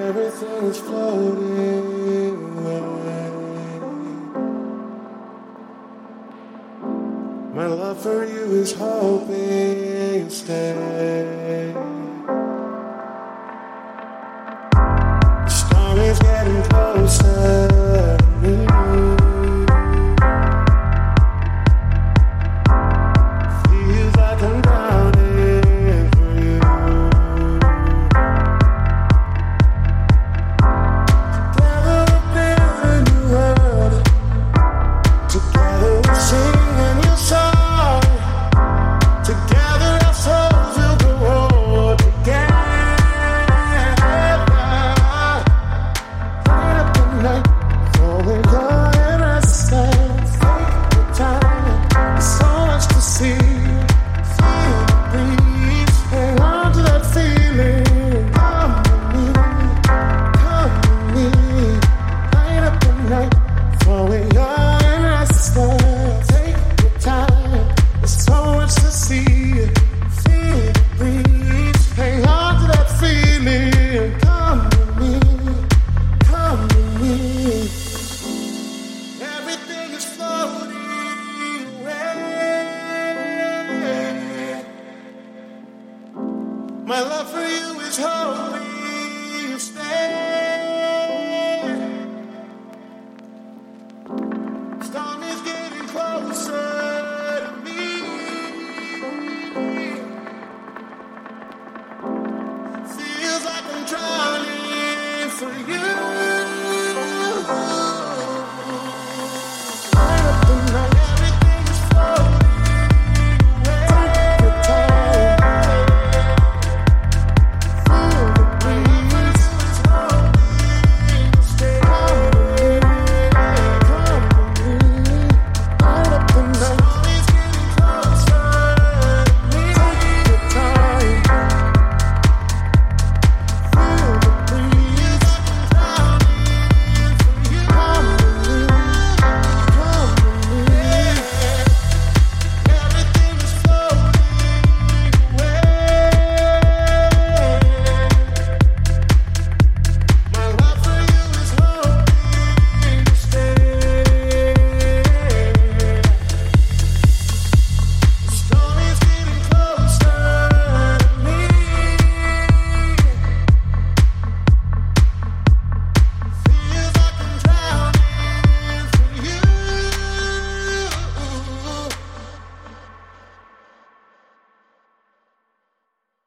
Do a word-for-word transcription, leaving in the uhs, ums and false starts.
Everything is floating away. My love for you is hoping to stay. The storm is getting closer to me. Feels like I'm drowning for you. Together we'll build a new world. Together we'll sing a new song. Together our souls will grow together. Light up the night, falling down and restless. Take the time, there's so much to see. Feel the breeze, hang on to that feeling. Come with me, come with me. Light up the night, falling down and restless. Take the time, there's so much to see. Feel the breeze, hang on to that feeling. Come with me, come with me. Everything is floating away. My love for you is hoping you stay.